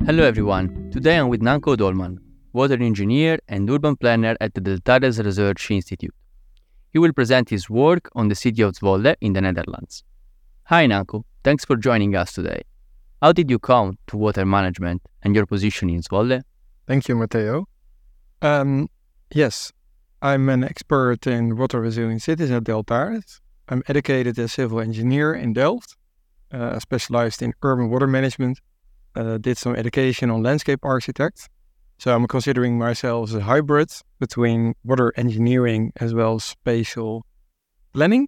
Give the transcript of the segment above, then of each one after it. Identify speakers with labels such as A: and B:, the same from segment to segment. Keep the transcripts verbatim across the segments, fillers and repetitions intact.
A: Hello everyone, today I'm with Nanko Dolman, water engineer and urban planner at the Deltares Research Institute. He will present his work on the city of Zwolle in the Netherlands. Hi Nanko, thanks for joining us today. How did you come to water management and your position in Zwolle?
B: Thank you, Matteo. Um, yes, I'm an expert in water resilient cities at Deltares. I'm educated as civil engineer in Delft, uh, specialized in urban water management. Uh, did some education on landscape architect. So I'm considering myself as a hybrid between water engineering as well as spatial planning.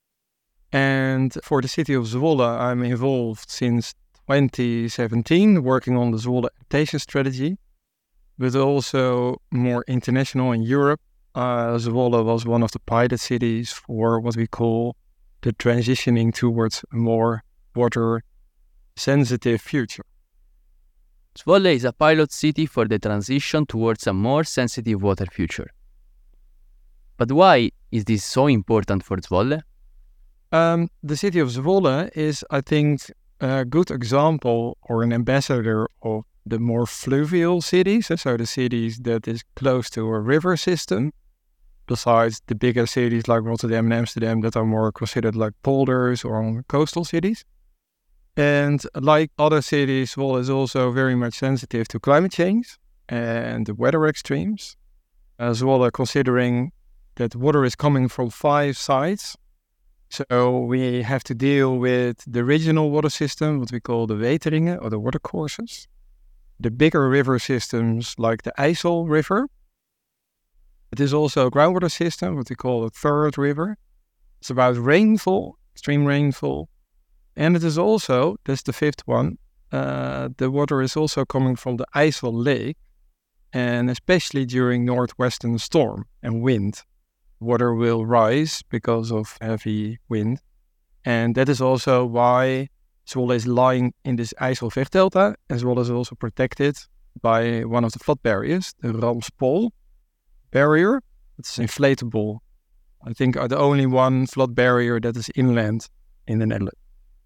B: And for the city of Zwolle, I'm involved since twenty seventeen, working on the Zwolle adaptation strategy, but also more international in Europe. Uh, Zwolle was one of the pilot cities for what we call the transitioning towards a more water-sensitive future.
A: Zwolle is a pilot city for the transition towards a more sensitive water future. But why is this so important for Zwolle?
B: Um, the city of Zwolle is, I think, a good example or an ambassador of the more fluvial cities, so the cities that is close to a river system, besides the bigger cities like Rotterdam and Amsterdam that are more considered like polders or coastal cities. And like other cities, Zwolle is also very much sensitive to climate change and the weather extremes. Uh, Zwolle, considering that water is coming from five sides, so we have to deal with the regional water system, what we call the Weteringen or the watercourses, the bigger river systems like the IJssel River. It is also a groundwater system, what we call the third river. It's about rainfall, extreme rainfall. And it is also, that's the fifth one, uh, the water is also coming from the IJssel Lake, and especially during northwestern storm and wind, water will rise because of heavy wind. And that is also why Zwolle is lying in this IJsselvecht delta, as well as also protected by one of the flood barriers, the Ramspool barrier. It's inflatable. I think the only one flood barrier that is inland in the Netherlands.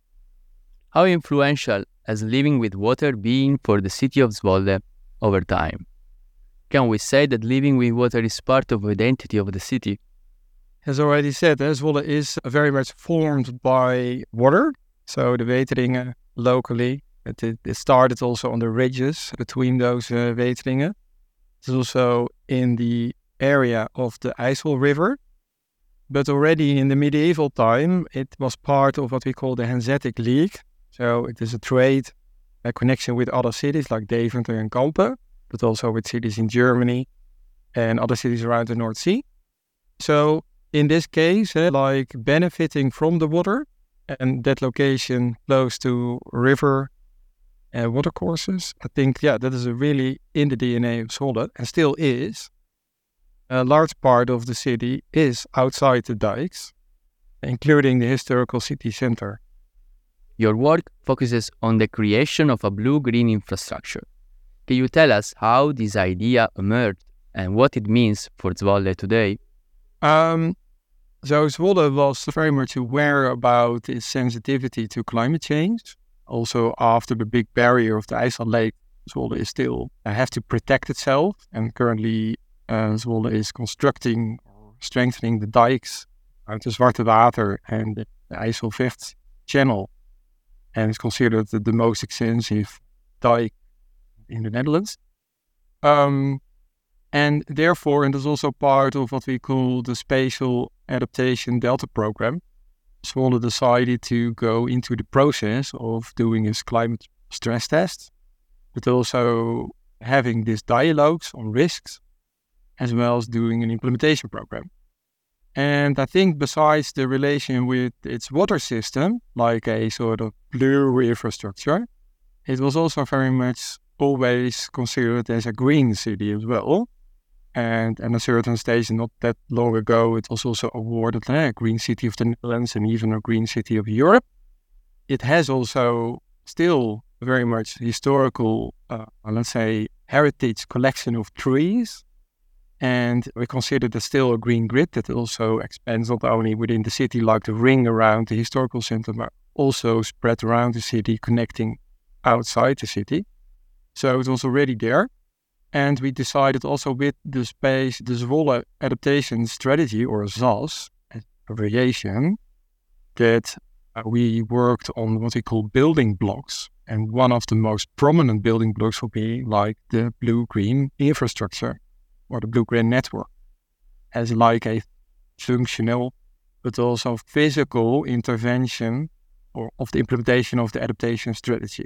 A: How influential has living with water been for the city of Zwolle over time? Can we say that living with water is part of the identity of the city?
B: As already said, Zwolle is very much formed by water. So the Weteringen locally, it, it started also on the ridges between those uh, Weteringen. It's also in the area of the IJssel River. But already in the medieval time, it was part of what we call the Hanseatic League. So it is a trade, a connection with other cities like Deventer and Kampen, but also with cities in Germany and other cities around the North Sea. So in this case, eh, like benefiting from the water and that location close to river and watercourses, I think, yeah, that is a really in the D N A of Zwolle and still is. A large part of the city is outside the dikes, including the historical city center.
A: Your work focuses on the creation of a blue-green infrastructure. Can you tell us how this idea emerged and what it means for Zwolle today?
B: Um, so Zwolle was very much aware about its sensitivity to climate change. Also, after the big barrier of the IJssel Lake, Zwolle is still uh, have to protect itself. And currently, uh, Zwolle is constructing or strengthening the dikes out the Zwarte Water and the IJsselvecht channel. And it's considered the, the most extensive dike in the Netherlands. Um, and therefore, and it's also part of what we call the Spatial Adaptation Delta Program, Zwolle decided to go into the process of doing its climate stress test, but also having these dialogues on risks, as well as doing an implementation program. And I think besides the relation with its water system, like a sort of blue infrastructure, it was also very much always considered as a green city as well. And at a certain stage, not that long ago, it was also awarded a Green City of the Netherlands and even a Green City of Europe. It has also still very much historical, uh, let's say, heritage collection of trees. And we consider that still a green grid that also expands not only within the city, like the ring around the historical center, but also spread around the city, connecting outside the city. So it was already there. And we decided also with the space, the Zwolle Adaptation Strategy, or Z A S, abbreviation, that uh, we worked on what we call building blocks. And one of the most prominent building blocks will be like the blue-green infrastructure or the blue-green network as like a functional but also physical intervention or of the implementation of the adaptation strategy.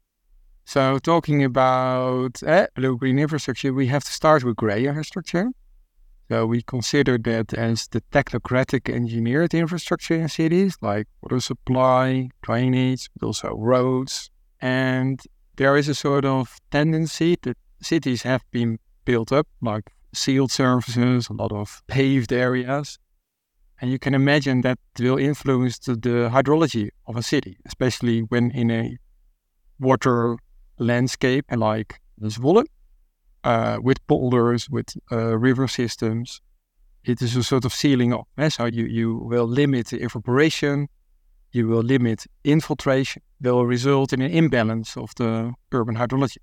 B: So talking about eh, blue-green infrastructure, we have to start with grey infrastructure. So we consider that as the technocratic engineered infrastructure in cities, like water supply, drainage, but also roads. And there is a sort of tendency that cities have been built up, like sealed surfaces, a lot of paved areas. And you can imagine that will influence the, the hydrology of a city, especially when in a water landscape like Zwolle, uh, with polders, with uh, river systems. It is a sort of sealing off. Eh? So you, you will limit the evaporation, you will limit infiltration, will result in an imbalance of the urban hydrology.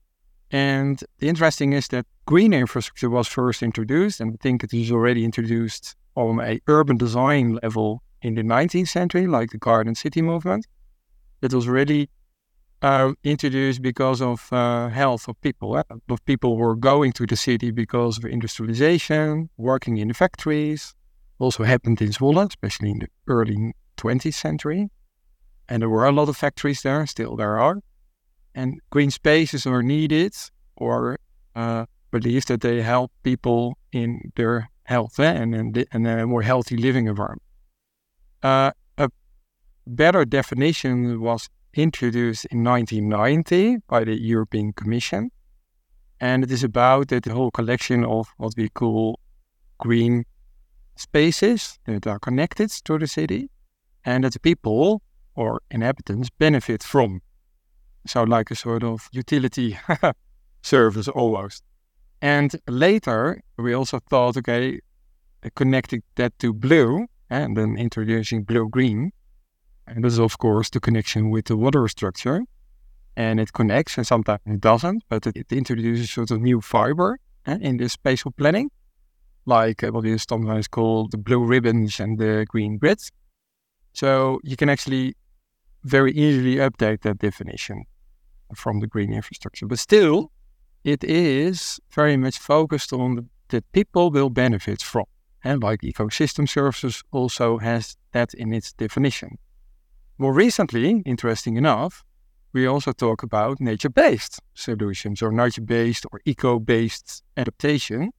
B: And the interesting is that green infrastructure was first introduced, and I think it is already introduced on a urban design level in the nineteenth century, like the Garden City movement. It was really uh, introduced because of uh, health of people. Eh? A lot of people were going to the city because of industrialization, working in the factories. Also happened in Zwolle, especially in the early twentieth century. And there were a lot of factories there, still there are. And green spaces are needed or uh, believed that they help people in their health eh? and, and, and a more healthy living environment. Uh, a better definition was introduced in nineteen ninety by the European Commission. And it is about that the whole collection of what we call green spaces that are connected to the city and that the people or inhabitants benefit from. So like a sort of utility service almost. And later we also thought, okay, connecting that to blue and then introducing blue-green. And this is of course the connection with the water structure. And it connects and sometimes it doesn't, but it, it introduces sort of new fiber eh, in the spatial planning, like uh, what is sometimes called the blue ribbons and the green grids. So you can actually very easily update that definition from the green infrastructure. But still, it is very much focused on the, that people will benefit from. And like ecosystem services also has that in its definition. More recently, interesting enough, we also talk about nature-based solutions or nature-based or eco-based adaptation.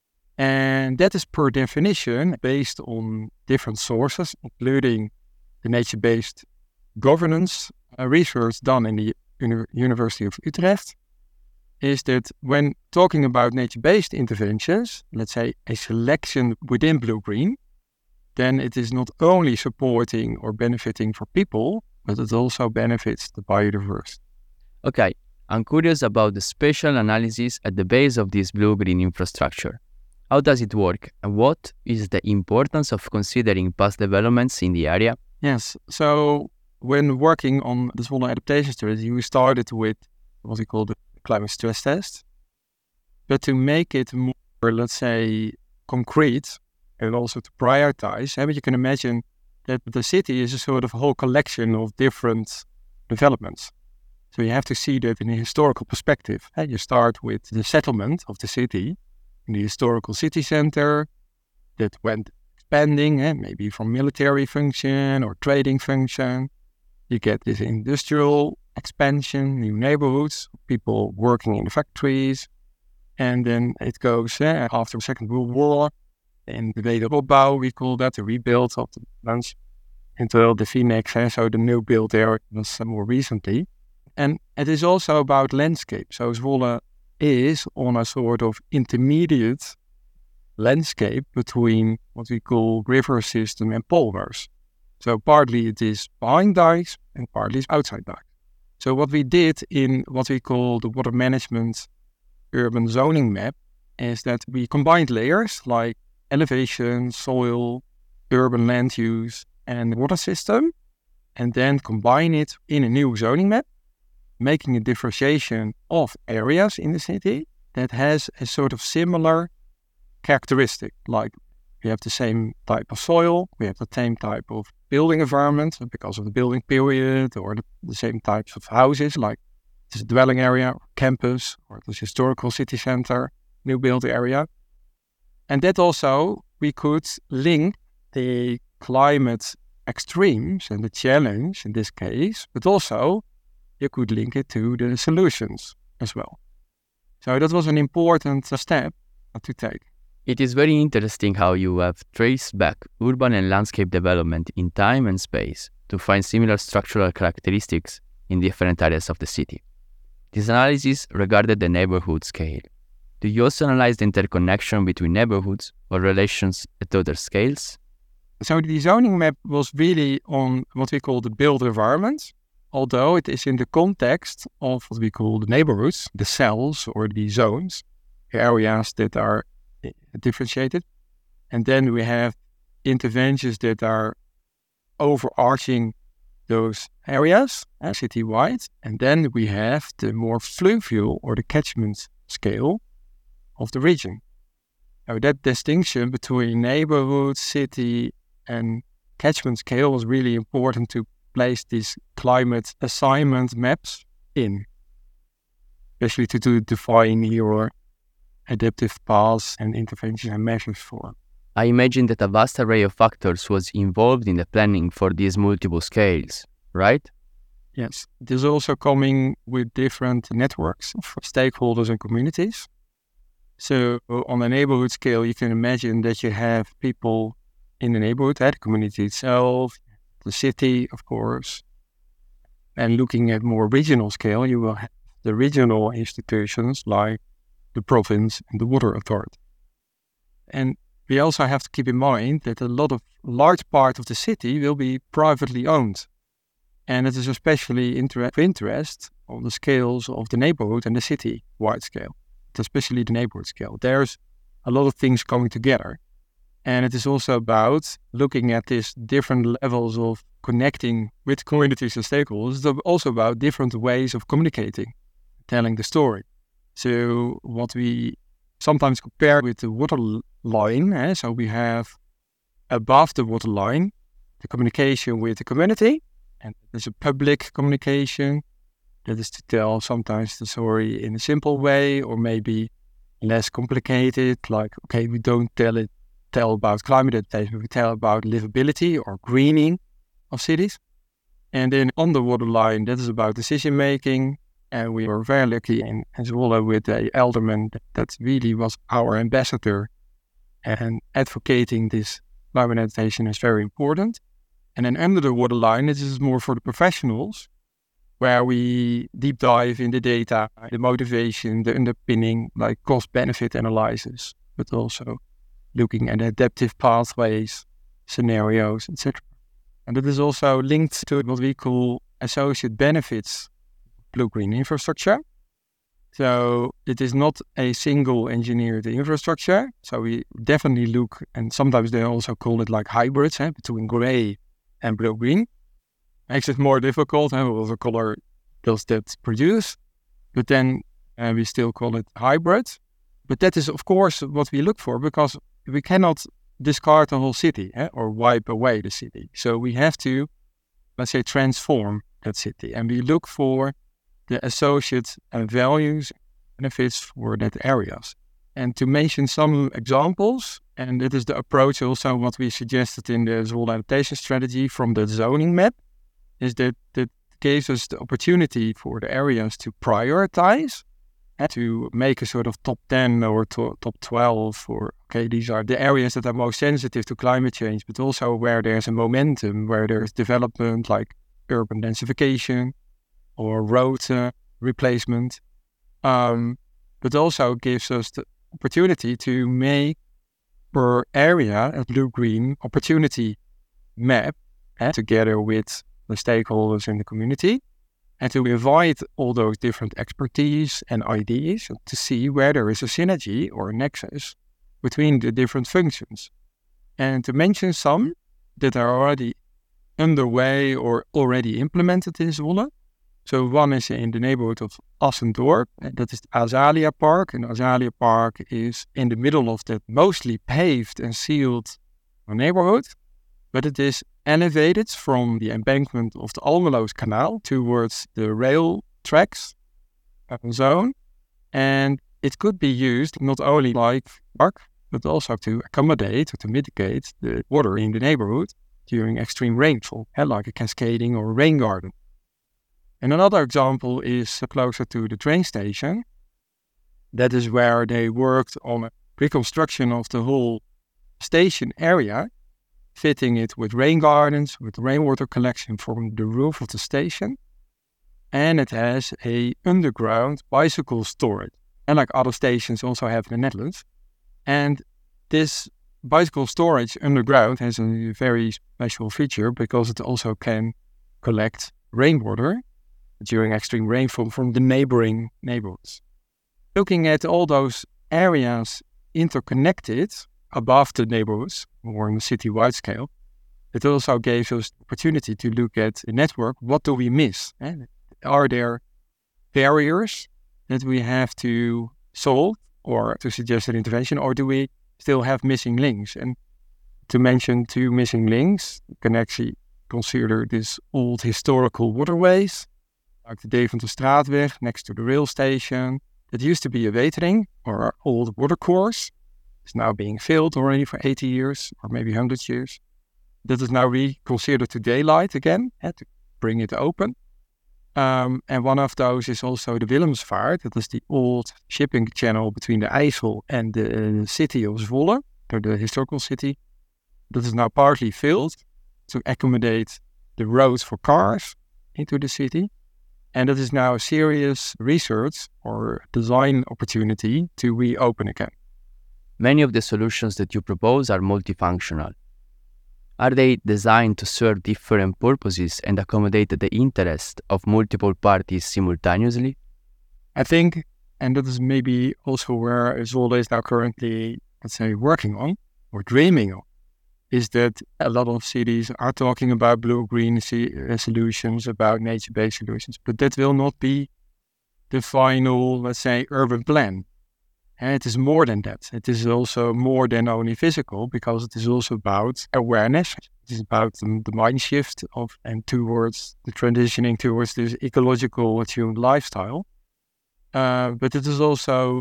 B: And that is per definition based on different sources, including the nature-based governance uh, research done in the Uni- University of Utrecht, is that when talking about nature-based interventions, let's say a selection within blue-green, then it is not only supporting or benefiting for people, but it also benefits the biodiversity.
A: Okay, I'm curious about the spatial analysis at the base of this blue-green infrastructure. How does it work, and what is the importance of considering past developments in the area?
B: Yes, so when working on the Zwolle adaptation strategy, we started with what we call the climate stress test. But to make it more, let's say, concrete and also to prioritize, but you can imagine that the city is a sort of whole collection of different developments. So you have to see that in a historical perspective. You start with the settlement of the city in the historical city center that went expanding, maybe from military function or trading function. You get this industrial expansion, new neighborhoods, people working in the factories. And then it goes eh, after the Second World War, in the wederopbouw, we call that, the rebuild of the lands, until the V NEX, eh, so the new build there was uh, more recently. And it is also about landscape. So Zwolle is on a sort of intermediate landscape between what we call river system and polders. So partly it is behind dikes and partly it's outside dikes. So what we did in what we call the water management urban zoning map is that we combined layers like elevation, soil, urban land use, and water system, and then combine it in a new zoning map. making a differentiation of areas in the city that has a sort of similar characteristic, like we have the same type of soil, we have the same type of building environment because of the building period, or the, the same types of houses, like this dwelling area, or campus, or this historical city center, new build area. And that also, we could link the climate extremes and the challenge in this case, but also you could link it to the solutions as well. So that was an important step to take.
A: It is very interesting how you have traced back urban and landscape development in time and space to find similar structural characteristics in different areas of the city. This analysis regarded the neighborhood scale. Do you also analyze the interconnection between neighborhoods or relations at other scales?
B: So the zoning map was really on what we call the built environment, although it is in the context of what we call the neighborhoods, the cells or the zones, the areas that are differentiated. And then we have interventions that are overarching those areas uh, city-wide. And then we have the more fluvial or the catchment scale of the region. Now that distinction between neighborhood, city, and catchment scale was really important to place these climate assignment maps in, especially to, to define your adaptive paths and interventions and measures for.
A: I imagine that a vast array of factors was involved in the planning for these multiple scales, right?
B: Yes. It is also coming with different networks of stakeholders and communities. So on a neighborhood scale, you can imagine that you have people in the neighborhood, the community itself, the city, of course. And looking at more regional scale, you will have the regional institutions like the province and the water authority. And we also have to keep in mind that a lot of large part of the city will be privately owned. And it is especially inter- of interest on the scales of the neighborhood and the city-wide scale, especially the neighborhood scale. There's a lot of things coming together. And it is also about looking at these different levels of connecting with communities and stakeholders. It's also about different ways of communicating, telling the story. So what we sometimes compare with the water line, eh? So we have above the water line, the communication with the community, and there's a public communication that is to tell sometimes the story in a simple way or maybe less complicated, like, okay, we don't tell it tell about climate adaptation, we tell about livability or greening of cities. And then on the water line, that is about decision making. And we were very lucky in Zwolle with a alderman that really was our ambassador, and advocating this climate adaptation is very important. And then under the water line, this is more for the professionals, where we deep dive in the data, the motivation, the underpinning, like cost-benefit analysis, but also looking at adaptive pathways, scenarios, et cetera. And that is also linked to what we call associate benefits blue-green infrastructure. So it is not a single engineered infrastructure. So we definitely look, and sometimes they also call it like hybrids eh, between gray and blue-green. Makes it more difficult, eh, what the color does that produce. But then uh, we still call it hybrid. But that is, of course, what we look for, because we cannot discard the whole city eh, or wipe away the city. So we have to, let's say, transform that city. And we look for the associate uh, values, benefits for that areas. And to mention some examples, and it is the approach also what we suggested in the Zwolle adaptation strategy from the zoning map, is that that gives us the opportunity for the areas to prioritize and to make a sort of top ten or to, top twelve for, okay, these are the areas that are most sensitive to climate change, but also where there's a momentum, where there's development like urban densification or road uh, replacement, um, but also gives us the opportunity to make per area a blue-green opportunity map eh, together with the stakeholders in the community, and to invite all those different expertise and ideas to see where there is a synergy or a nexus between the different functions. And to mention some that are already underway or already implemented in Zwolle. So one is in the neighborhood of Assendorp, and that is the Azalea Park. And Azalea Park is in the middle of that mostly paved and sealed neighborhood, but it is elevated from the embankment of the Almeloos Canal towards the rail tracks zone. And it could be used not only like park, but also to accommodate or to mitigate the water in the neighborhood during extreme rainfall, like a cascading or a rain garden. And another example is closer to the train station. That is where they worked on a reconstruction of the whole station area, fitting it with rain gardens, with rainwater collection from the roof of the station. And it has a underground bicycle storage, and like other stations also have in the Netherlands. And this bicycle storage underground has a very special feature because it also can collect rainwater during extreme rainfall from the neighboring neighborhoods. Looking at all those areas interconnected above the neighborhoods or on a city-wide scale, it also gave us the opportunity to look at the network. What do we miss? And are there barriers that we have to solve or to suggest an intervention, or do we still have missing links? And to mention two missing links, you can actually consider this old historical waterways, like the Deventer-Straatweg next to the rail station. That used to be a Wetering or old watercourse. It's now being filled already for eighty years or maybe one hundred years. That is now reconsidered to daylight again, eh, to bring it open. Um, and one of those is also the Willemsvaart. That is the old shipping channel between the IJssel and the uh, city of Zwolle, or the historical city. That is now partly filled to accommodate the roads for cars into the city. And that is now a serious research or design opportunity to reopen again.
A: Many of the solutions that you propose are multifunctional. Are they designed to serve different purposes and accommodate the interest of multiple parties simultaneously?
B: I think, and that is maybe also where Zwolle is now currently, let's say, working on or dreaming on, is that a lot of cities are talking about blue-green solutions, about nature-based solutions, but that will not be the final, let's say, urban plan. And it is more than that. It is also more than only physical, because it is also about awareness. It is about the, the mind shift of and towards the transitioning towards this ecological attuned lifestyle. Uh, but it is also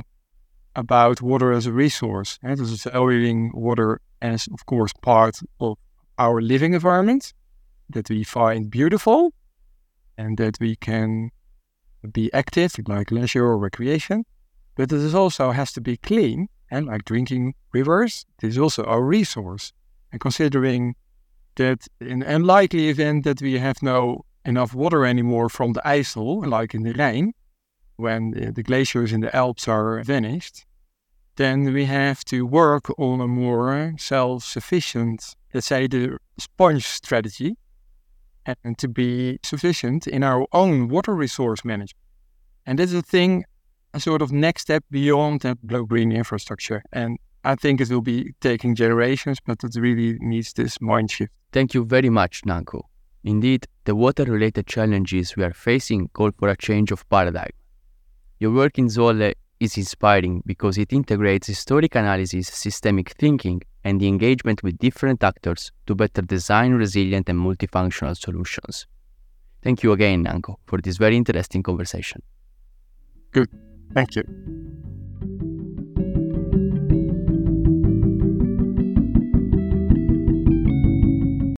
B: about water as a resource. And it is valuing water as, of course, part of our living environment that we find beautiful and that we can be active, like leisure or recreation. But it is also has to be clean, and like drinking rivers, it is also our resource. And considering that in an unlikely event that we have no enough water anymore from the IJssel, like in the Rhine, when the, the glaciers in the Alps are vanished, then we have to work on a more self-sufficient, let's say, the sponge strategy, and to be sufficient in our own water resource management. And this is a thing, a sort of next step beyond that blue-green infrastructure. And I think it will be taking generations, but it really needs this mind shift.
A: Thank you very much, Nanko. Indeed, the water-related challenges we are facing call for a change of paradigm. Your work in Zwolle is inspiring because it integrates historic analysis, systemic thinking, and the engagement with different actors to better design resilient and multifunctional solutions. Thank you again, Nanko, for this very interesting conversation.
B: Good. Thank you.